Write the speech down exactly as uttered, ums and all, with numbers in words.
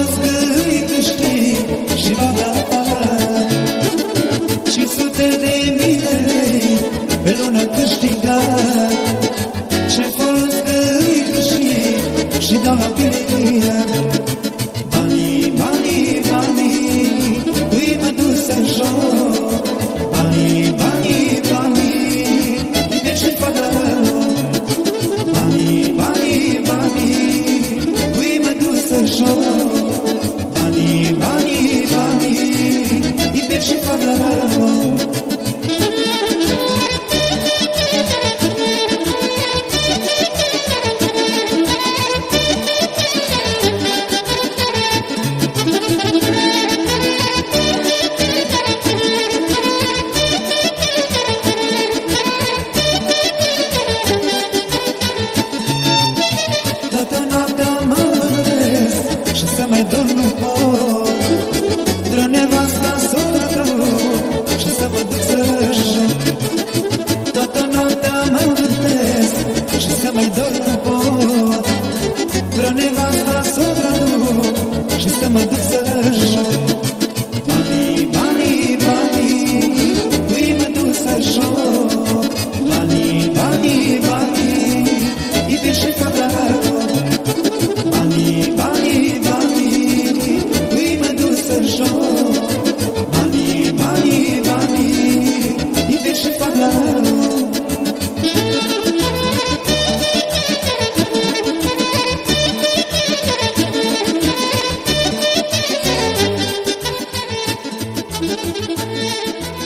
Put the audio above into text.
folos că-i câștig și va da cinci sute de mii de lei pe lună câștigat. Ce folos că-i câștig și dau la pileria. Banii, banii, banii, îi mă duc să joc. Banii, banii, banii, de ce fac rău? Banii, banii, banii, îi mă duc să joc. Banii, banii, banii, de ce fac rău? Mai dorm nu pot, dră nevasta s-o trău și să mă duc să joc. Toată noaptea mă gândesc și să mai dorm nu pot, dră nevasta s-o trău și să mă duc să joc. Banii, banii, banii, îi mă duc să joc. Banii, banii, banii, iubire și fac rău. Banii, banii, banii, îi mă duc să joc. Banii, banii, banii, iubire și fac rău. Thank you.